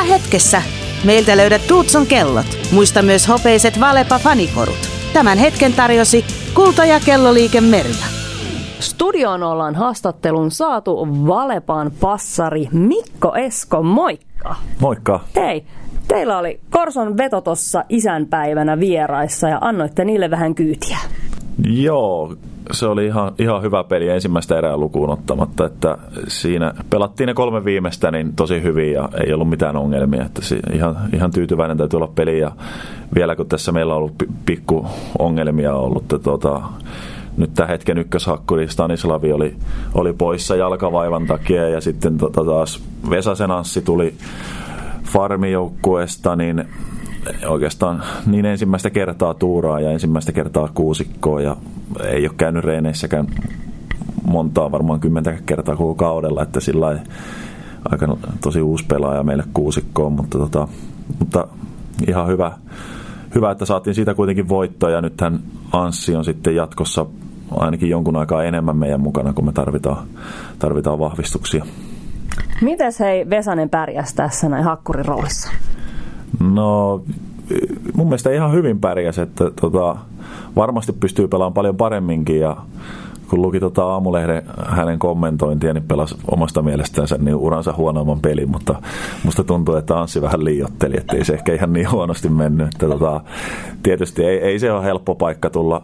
hetkessä. Meiltä löydät Tuutson kellot. Muista myös hopeiset Valepa-fanikorut. Tämän hetken tarjosi Kulta- ja Kelloliike Merja. Studioon ollaan haastattelun saatu Valepaan passari Mikko Esko. Moikka! Moikka! Hei! Teillä oli Korson veto tossa isänpäivänä vieraissa ja annoitte niille vähän kyytiä. Joo, se oli ihan hyvä peli ensimmäistä erää lukuun ottamatta, että siinä pelattiin ne 3 viimeistä niin tosi hyvin ja ei ollut mitään ongelmia, että ihan tyytyväinen täytyy olla peli ja vielä kun tässä meillä on ollut pikku ongelmia ollut, että nyt tämä hetken ykköshakkuri Stanislavi oli poissa jalkavaivan takia ja sitten taas Vesasen Anssi tuli farmijoukkueesta, niin oikeastaan niin ensimmäistä kertaa tuuraa ja ensimmäistä kertaa kuusikkoa ja ei ole käynyt reeneissäkään montaa, varmaan 10 kertaa koko kaudella, että sillä aika tosi uusi pelaaja meille kuusikkoon, mutta ihan hyvä, että saatiin siitä kuitenkin voittoa ja nythän Anssi on sitten jatkossa ainakin jonkun aikaa enemmän meidän mukana, kun me tarvitaan vahvistuksia. Mites hei Vesanen pärjäsi tässä näin hakkurin roolissa? No mun mielestä ihan hyvin pärjäsi, että varmasti pystyy pelaamaan paljon paremminkin ja kun luki Aamulehden hänen kommentointia, niin pelasi omasta mielestänsä niin uransa huonoimman pelin, mutta musta tuntuu, että Anssi vähän liioitteli, ettei se ehkä ihan niin huonosti mennyt. Että tietysti ei se ole helppo paikka tulla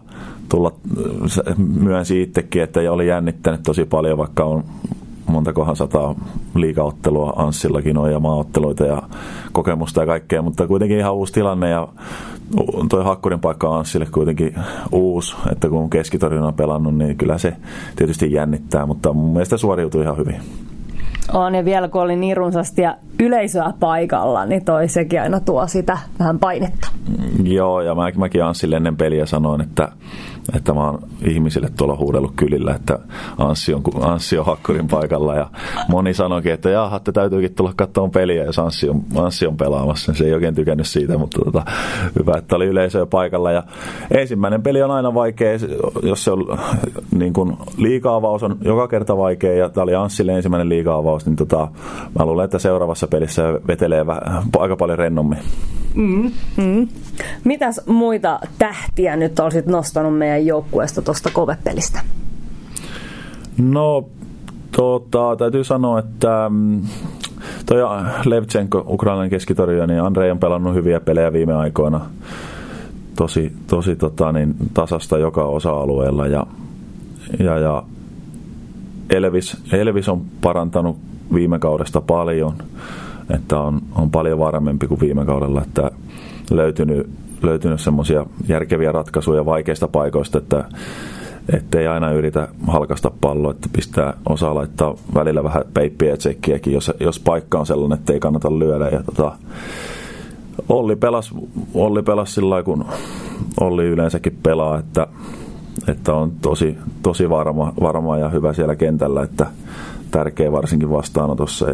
myönsi itsekin, että oli jännittänyt tosi paljon, vaikka on montakohan 100 liigaottelua Anssillakin on ja maaotteluita ja kokemusta ja kaikkea, mutta kuitenkin ihan uusi tilanne ja toi hakkurin paikka on Anssille kuitenkin uusi, että kun Keskitorjuna on pelannut, niin kyllä se tietysti jännittää, mutta mun mielestä suoriutui ihan hyvin. On ja vielä kun oli niin runsaasti ja yleisöä paikalla, niin toi sekin aina tuo sitä vähän painetta. Joo, ja mäkin Anssille ennen peliä sanoin, että mä oon ihmisille tuolla huudellut kylillä, että Anssi on hakkurin paikalla ja moni sanoikin, että jaha, te täytyykin tulla katsomaan peliä, jos Anssi on pelaamassa. Se ei oikein tykännyt siitä, mutta hyvä, että oli yleisöä paikalla ja ensimmäinen peli on aina vaikea, jos se on niin kuin liiga-avaus on joka kerta vaikea ja tämä oli Anssille ensimmäinen liiga-avaus, niin mä luulen, että seuraavassa pelissä vetelee aika paljon rennommin. Mitäs muita tähtiä nyt olisit nostanut meidän joukkueesta tuosta Kove-pelistä? No, täytyy sanoa, että toi Levchenko, ukrainalainen keskitorjuja, niin Andrei on pelannut hyviä pelejä viime aikoina. Tosi tasasta joka osa-alueella ja Elvis on parantanut viime kaudesta paljon, että on paljon varmempi kuin viime kaudella, että löytynyt semmoisia järkeviä ratkaisuja vaikeista paikoista, että ei aina yritä halkaista palloa, että osaa laittaa välillä vähän peippiä ja tsekkiäkin, jos paikka on sellainen, että ei kannata lyödä. Ja Olli pelasi sillä lailla, kun Olli yleensäkin pelaa, että on tosi varma ja hyvä siellä kentällä, että tärkeä varsinkin vastaanotossa ja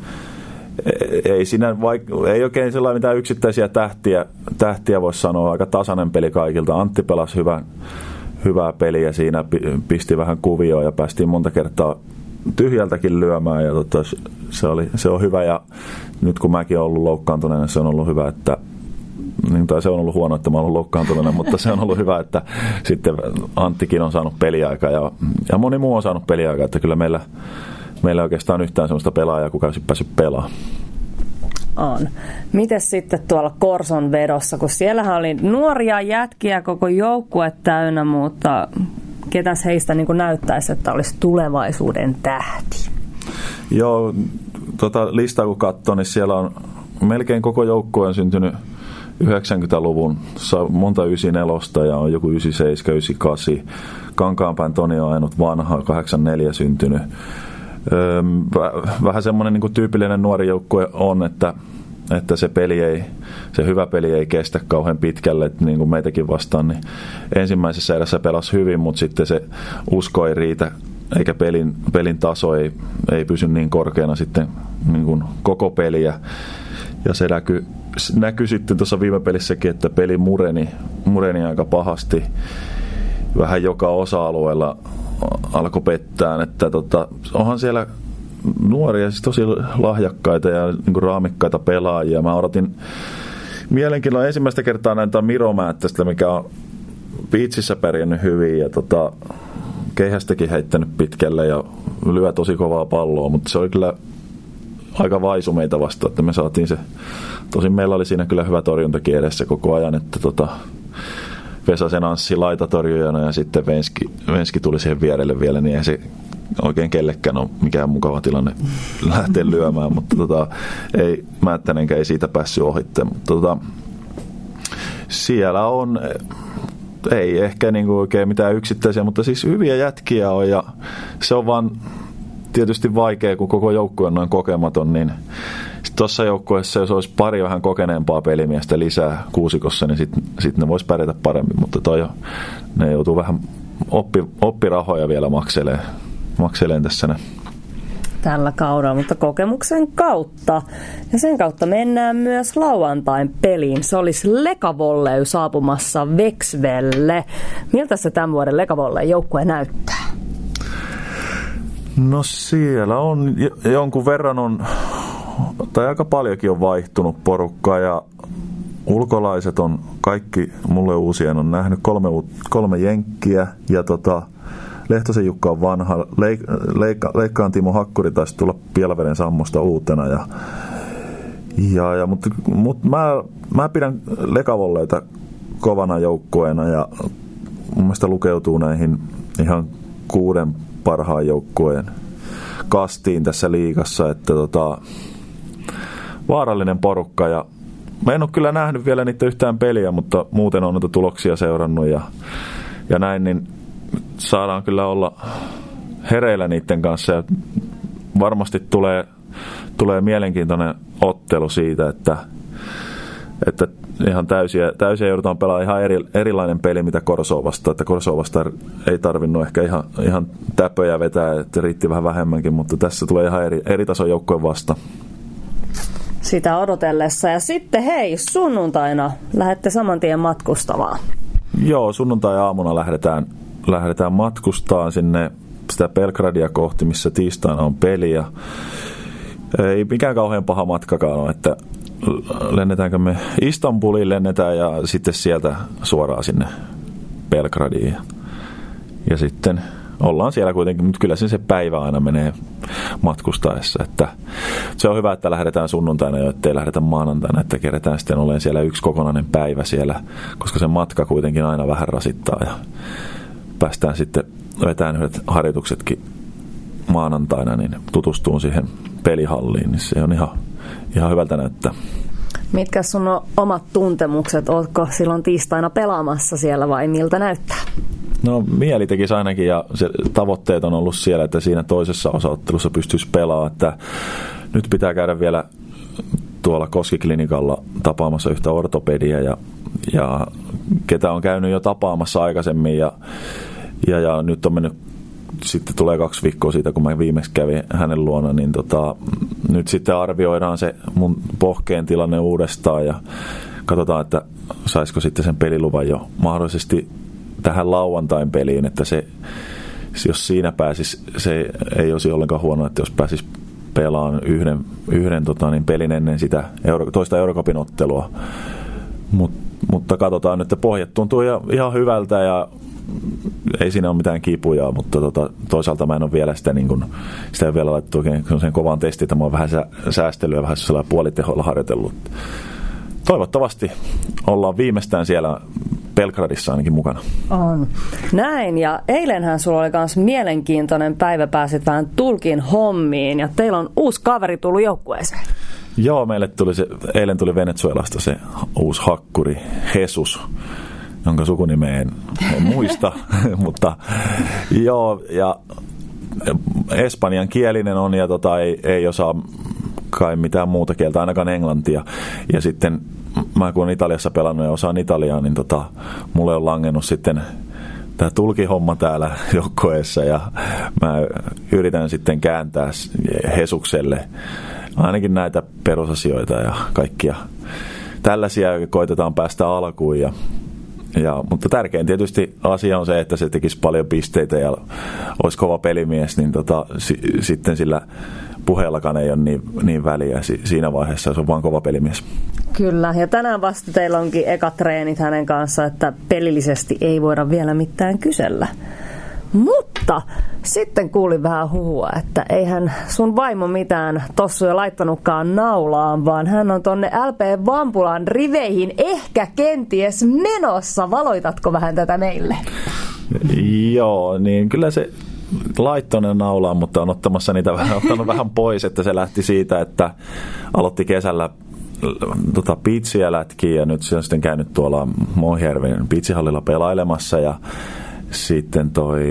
ei oikein sellainen mitään yksittäisiä tähtiä voisi sanoa, aika tasainen peli kaikilta. Antti pelasi hyvää peliä siinä, pisti vähän kuvioon ja päästiin monta kertaa tyhjältäkin lyömään ja se on hyvä ja nyt kun mäkin olen ollut loukkaantuneena, se on ollut hyvä, että tai se on ollut huono, että mä olen ollut loukkaantuneena, mutta se on ollut hyvä, että sitten Anttikin on saanut peliaikaa ja moni muu on saanut peliaikaa, että kyllä meillä ei oikeastaan yhtään sellaista pelaajaa, kuka olisi päässyt pelaamaan. On. Mites sitten tuolla Korson vedossa, kun siellähän oli nuoria jätkiä koko joukkue täynnä, mutta ketäs heistä niin kuin näyttäisi, että olisi tulevaisuuden tähti? Joo, listaa kun katsoo, niin siellä on melkein koko joukkue on syntynyt 90-luvun, monta 94 ja on joku 97, 98. Kankaanpään Toni on ainut vanha, 84 syntynyt. Vähän semmoinen niin kuin tyypillinen nuori joukkue on, että se hyvä peli ei kestä kauhean pitkälle, että niin kuin meitäkin vastaan, niin ensimmäisessä erässä pelasi hyvin, mutta sitten se usko ei riitä, eikä pelin taso ei pysy niin korkeana sitten niin kuin koko peliä. Ja se näkyi sitten tuossa viime pelissäkin, että peli mureni aika pahasti. Vähän joka osa-alueella alkoi pettää, että onhan siellä nuoria, siis tosi lahjakkaita ja niin kuin raamikkaita pelaajia. Mä odotin mielenkiinnolla ensimmäistä kertaa näitä Miro Määttästä, mikä on Beachissä pärjännyt hyvin ja keihästäkin heittänyt pitkälle ja lyö tosi kovaa palloa, mutta se oli kyllä aika vaisu meitä vastaan, että me saatiin se. Tosin meillä oli siinä kyllä hyvä torjuntakin edessä koko ajan, että Vesasen Anssi laitatorjujana ja sitten Venski tuli siihen vierelle vielä, niin ei se oikein kellekään ole mikään mukava tilanne lähteä lyömään, mutta ei Määttänenkään ei siitä päässyt ohitte, mutta siellä on, ei ehkä niinku oikein mitään yksittäisiä, mutta siis hyviä jätkiä on ja se on vaan tietysti vaikea, kun koko joukkue on noin kokematon, niin tuossa joukkueessa, jos olisi pari vähän kokeneempaa pelimiestä lisää kuusikossa, niin sit ne vois pärjätä paremmin, mutta ne joutuu vähän oppirahoja vielä makseleen tässä ne. Tällä kaudella, mutta kokemuksen kautta. Ja sen kautta mennään myös lauantain peliin. Se olisi Lekavolley saapumassa Vexvelle. Miltä se tämän vuoden Lekavolley joukkue näyttää? No siellä on jonkun verran tai aika paljonkin on vaihtunut porukkaa ja ulkolaiset on kaikki mulle uusien on nähnyt kolme jenkkiä ja Lehtosen Jukka on vanha. Leikkaan Timo Hakkuri taisi tulla Pielaveden Sammosta uutena. Mutta mä pidän Lekavolleyta kovana joukkueena ja mun mielestä lukeutuu näihin ihan 6 parhaan joukkueen kastiin tässä liigassa. Että vaarallinen porukka ja mä en ole kyllä nähnyt vielä niitä yhtään peliä, mutta muuten on noita tuloksia seurannut ja näin, niin saadaan kyllä olla hereillä niiden kanssa ja varmasti tulee mielenkiintoinen ottelu siitä, että ihan täysiä joudutaan pelaamaan ihan erilainen peli mitä Korsoa vastaan, että Korsoa vastaan ei tarvinnut ehkä ihan täpöjä vetää, että riitti vähän vähemmänkin, mutta tässä tulee ihan eri tason joukkojen vasta. Sitä odotellessa ja sitten hei, sunnuntaina lähdette saman tien matkustamaan. Joo, sunnuntai-aamuna lähdetään matkustaan sinne sitä Belgradia kohti, missä tiistaina on peli. Ja ei mikään kauhean paha matkakaan ole, että lennetäänkö me Istanbuliin lennetään ja sitten sieltä suoraan sinne Belgradiin. Ja sitten ollaan siellä kuitenkin, mutta kyllä se päivä aina menee matkustaessa. Että se on hyvä, että lähdetään sunnuntaina jo, ettei lähdetä maanantaina, että keretään sitten olemaan siellä yksi kokonainen päivä siellä, koska se matka kuitenkin aina vähän rasittaa ja päästään sitten vetämään yhdet harjoituksetkin maanantaina, niin tutustuun siihen pelihalliin, niin se on ihan hyvältä näyttää. Mitkä sun omat tuntemukset? Ootko silloin tiistaina pelaamassa siellä vai miltä näyttää? No mieli tekisi ainakin ja se tavoitteet on ollut siellä, että siinä toisessa osaottelussa pystyisi pelaamaan, että nyt pitää käydä vielä tuolla Koskiklinikalla tapaamassa yhtä ortopedia ja ketä on käynyt jo tapaamassa aikaisemmin ja nyt on mennyt, sitten tulee 2 viikkoa siitä, kun mä viimeksi kävin hänen luona, niin nyt sitten arvioidaan se mun pohkeen tilanne uudestaan ja katsotaan, että saisiko sitten sen peliluvan jo mahdollisesti tähän lauantain peliin, että se, jos siinä pääsisi, se ei olisi ollenkaan huono, että jos pääsisi pelaamaan yhden pelin ennen sitä toista Eurocupin ottelua. Mutta katsotaan nyt, että pohjat tuntuu ihan hyvältä ja ei siinä ole mitään kipuja, mutta toisaalta mä en ole vielä sitä, sitä ei vielä laittu oikein sen kovaan testiin, että mä oon vähän säästelyä, vähän sellainen puolitehoilla harjoitellut. Toivottavasti ollaan viimeistään siellä Belgradissa ainakin mukana. On. Näin, ja eilenhän sulla oli myös mielenkiintoinen päivä, pääsit vähän tulkin hommiin, ja teillä on uusi kaveri tullut joukkueeseen. Joo, eilen tuli Venezuelasta se uusi hakkuri, Jesus, jonka sukunimeä en muista, mutta joo, ja espanjan kielinen on, ja ei osaa kai mitään muuta kieltä, ainakaan englantia, ja sitten mä kun olen Italiassa pelannut ja osaan italiaa, niin mulle on langennut sitten tämä tulkihomma täällä joukkueessa ja mä yritän sitten kääntää Hesukselle ainakin näitä perusasioita ja kaikkia tällaisia koitetaan päästä alkuun mutta tärkein tietysti asia on se, että se tekisi paljon pisteitä ja olisi kova pelimies, niin sitten sillä puheellakaan ei ole niin väliä siinä vaiheessa, se on vaan kova pelimies. Kyllä, ja tänään vasta teillä onkin ekat treenit hänen kanssa, että pelillisesti ei voida vielä mitään kysellä. Mutta sitten kuulin vähän huhua, että eihän sun vaimo mitään tossuja laittanutkaan naulaan, vaan hän on tonne LP Vampulan riveihin ehkä kenties menossa. Valoitatko vähän tätä meille? Joo, niin kyllä se laittoinen naulaan, mutta on ottanut vähän pois, että se lähti siitä, että aloitti kesällä pitsiä lätkiä ja nyt se on sitten käynyt tuolla Moujärven pitsihallilla pelailemassa ja sitten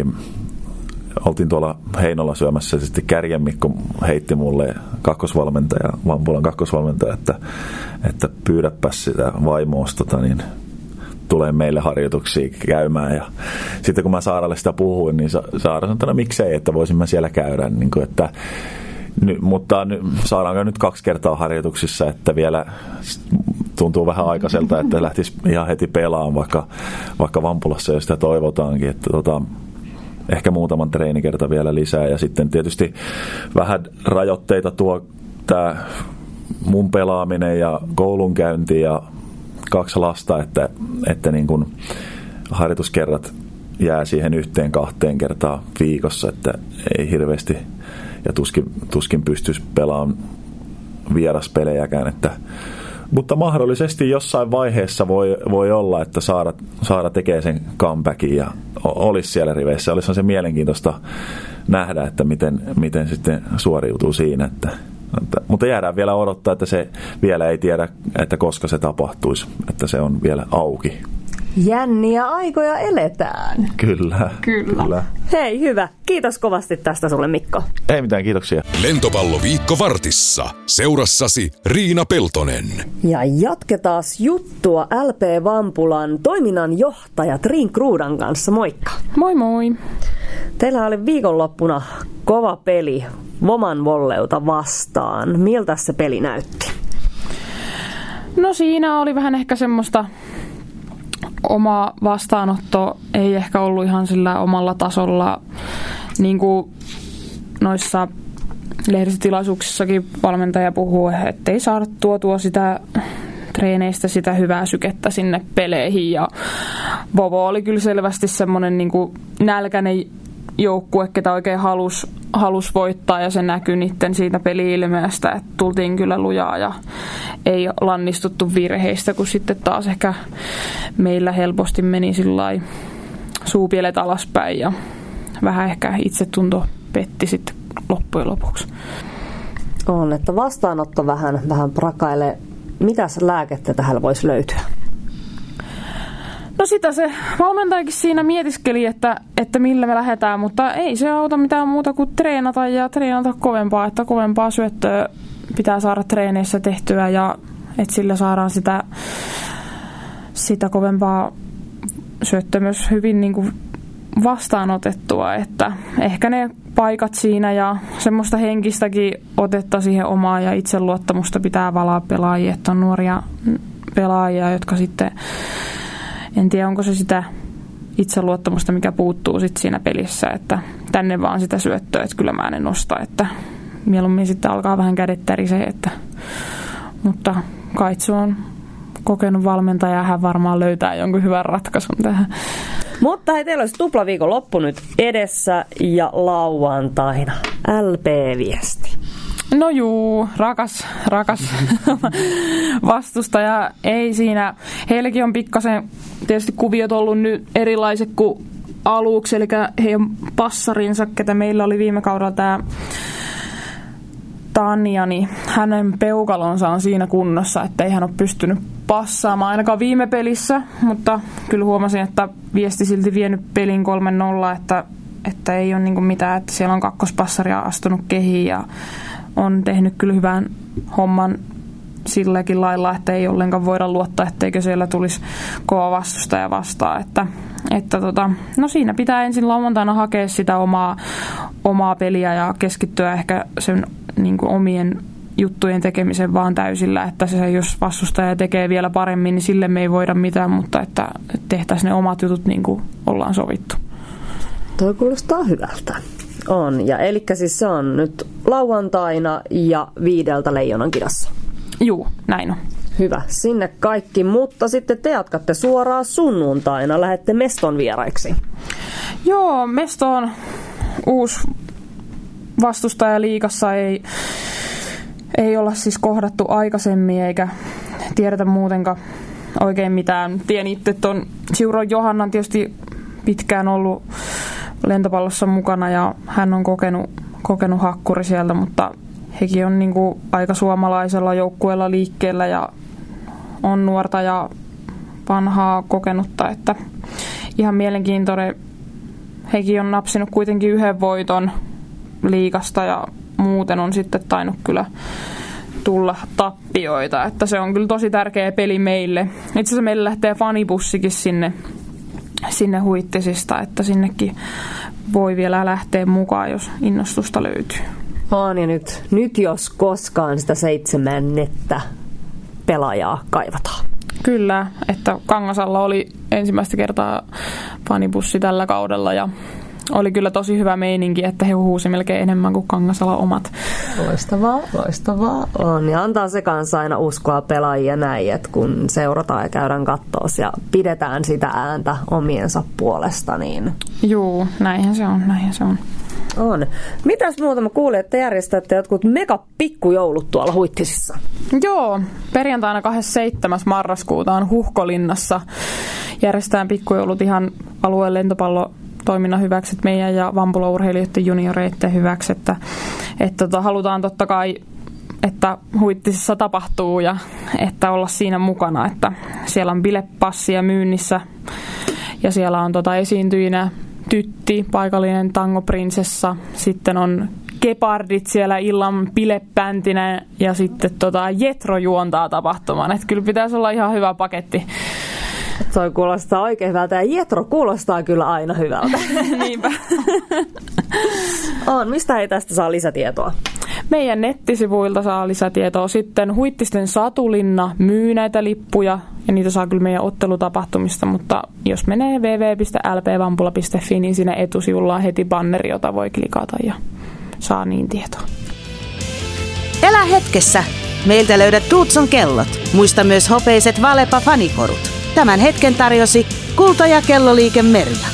oltiin tuolla Heinolla syömässä ja sitten Kärjen Mikko heitti mulle Vampulan kakkosvalmentaja, että pyydäpäs sitä vaimoosta, niin tulee meille harjoituksia käymään. Ja sitten kun mä Saaralle sitä puhuin, niin Saara sanoi, että miksei, että voisin mä siellä käydä. Niin kuin, että, mutta Saara on nyt 2 kertaa harjoituksissa, että vielä tuntuu vähän aikaiselta, että lähtisi ihan heti pelaamaan, vaikka Vampulassa jo sitä toivotaankin. Että ehkä muutaman treenikerta vielä lisää. Ja sitten tietysti vähän rajoitteita tuo tämä mun pelaaminen ja koulunkäynti ja 2 lasta, että niin kuin harjoituskerrat jää siihen 1-2 kertaa viikossa, että ei hirveästi ja tuskin pystyisi pelaamaan vieraspelejäkään. Mutta mahdollisesti jossain vaiheessa voi olla, että Saara tekee sen comebackin ja olisi siellä riveissä. Olisi se mielenkiintoista nähdä, että miten sitten suoriutuu siinä. Mutta jäädään vielä odottaa, että se vielä ei tiedä, että koska se tapahtuisi. Että se on vielä auki. Jänniä aikoja eletään. Kyllä. Hei, hyvä. Kiitos kovasti tästä sulle, Mikko. Ei mitään, kiitoksia. Lentopalloviikko Vartissa. Seurassasi Riina Peltonen. Ja jatketaan juttua LP Vampulan toiminnanjohtaja Triin Kruudan kanssa. Moikka. Moi moi. Teillä oli viikonloppuna kova peli Voman Volleuta vastaan. Miltä se peli näytti? No siinä oli vähän ehkä semmoista oma vastaanotto, ei ehkä ollut ihan sillä omalla tasolla, niin kuin noissa lehdistötilaisuuksissakin valmentaja puhuu, ettei saada tuotua sitä treeneistä sitä hyvää sykettä sinne peleihin, ja Vovo oli kyllä selvästi semmoinen niin kuin nälkäinen joukkue, ketä oikein halus voittaa, ja se näkyi niiden siitä peli-ilmeestä, että tultiin kyllä lujaa ja ei lannistuttu virheistä, kun sitten taas ehkä meillä helposti meni sillai suupielet alaspäin ja vähän ehkä itsetunto petti sitten loppujen lopuksi. On, että vastaanotto vähän prakailee. Mitäs lääkettä tähän voisi löytyä? No sitä se valmentajakin siinä mietiskeli, että millä me lähdetään, mutta ei se auta mitään muuta kuin treenata ja treenata kovempaa, että kovempaa syöttöä pitää saada treeneissä tehtyä ja että sillä saadaan sitä kovempaa syöttöä myös hyvin niin kuin vastaanotettua, että ehkä ne paikat siinä ja semmoista henkistäkin otetta siihen omaa ja itseluottamusta pitää valaa pelaajia, että on nuoria pelaajia, jotka sitten en tiedä, onko se sitä itseluottamusta, mikä puuttuu sit siinä pelissä, että tänne vaan sitä syöttöä, että kyllä mä en nosta, että mieluummin sitten alkaa vähän kädet tärisee, mutta Kaitsu on kokenut valmentaja ja hän varmaan löytää jonkun hyvän ratkaisun tähän. Mutta hei, teillä olisi tuplaviikon loppu nyt edessä ja lauantaina LP-viesti. No juu, rakas vastustaja. Ei siinä. Heilläkin on pikkasen tietysti kuviot ollut nyt erilaiset kuin aluksi, eli heidän passarinsa, ketä meillä oli viime kaudella tämä Tanja, niin hänen peukalonsa on siinä kunnossa, että ei hän ole pystynyt passaamaan ainakaan viime pelissä, mutta kyllä huomasin, että viesti silti vienyt pelin 3-0, että ei ole niinku mitään, että siellä on kakkospassari astunut kehiin ja on tehnyt kyllä hyvän homman silläkin lailla, että ei ollenkaan voida luottaa, etteikö siellä tulisi kova vastustaja vastaan. No siinä pitää ensin lauantaina hakea sitä omaa peliä ja keskittyä ehkä sen niin kuin omien juttujen tekemisen vaan täysillä, että se, jos vastustaja tekee vielä paremmin, niin sille me ei voida mitään, mutta että tehtäisiin ne omat jutut niin kuin ollaan sovittu. Toi kuulostaa hyvältä. On, ja elikkä siis se on nyt lauantaina ja 5 Leijonankidassa. Juu, näin on. Hyvä, sinne kaikki, mutta sitten te jatkatte suoraan sunnuntaina, lähdette Meston vieraiksi. Joo, Mesto on uusi vastustaja liigassa, ei olla siis kohdattu aikaisemmin eikä tiedetä muutenkaan oikein mitään. Tien itse tuon Siuro Johanna on tietysti pitkään ollut lentopallossa mukana ja hän on kokenut hakkuri sieltä, mutta hekin on niinku aika suomalaisella joukkueella liikkeellä ja on nuorta ja vanhaa kokenutta, että ihan mielenkiintoinen. Hekin on napsinut kuitenkin 1 voiton liigasta ja muuten on sitten tainnut kyllä tulla tappioita, että se on kyllä tosi tärkeä peli meille. Itse asiassa meille lähtee fanibussikin sinne Huittisista, että sinnekin voi vielä lähteä mukaan, jos innostusta löytyy. On, ja nyt jos koskaan sitä 7 pelaajaa kaivataan. Kyllä, että Kangasalla oli ensimmäistä kertaa fanibussi tällä kaudella ja oli kyllä tosi hyvä meininki, että he huusi melkein enemmän kuin Kangasala omat. Loistavaa on. Ja antaa se kanssa aina uskoa pelaajia näin, että kun seurataan ja käydään kattoos ja pidetään sitä ääntä omiensa puolesta, niin... Juu, näinhän se on. On. Mitäs muuta mä kuulin, että järjestätte jotkut megapikkujoulut tuolla Huittisissa? Joo, perjantaina 27. marraskuuta on Huhkolinnassa. Järjestetään pikkujoulut ihan alueen lentopallotoiminnan hyväksi, meidän ja Vampula-urheilijoiden junioreiden hyväksi, että halutaan totta kai, että Huittisissa tapahtuu ja että olla siinä mukana, että siellä on bilepassia myynnissä ja siellä on esiintyjinä Tytti, paikallinen tangoprinsessa, sitten on Gepardit siellä illan bilepäntinä ja sitten Jetro juontaa tapahtumaan. Että kyllä pitäisi olla ihan hyvä paketti. Toi kuulostaa oikein hyvältä ja Jetro kuulostaa kyllä aina hyvältä. Niinpä. On. Mistä ei tästä saa lisätietoa? Meidän nettisivuilta saa lisätietoa. Sitten Huittisten Satulinna myy näitä lippuja ja niitä saa kyllä meidän ottelutapahtumista, mutta jos menee www.lpvampula.fi, niin siinä etusivulla on heti banneri, jota voi klikata ja saa niin tietoa. Elä hetkessä! Meiltä löydät Tuutson kellot. Muista myös hopeiset Valepa fanikorut. Tämän hetken tarjosi Kulta- ja Kelloliike Merja.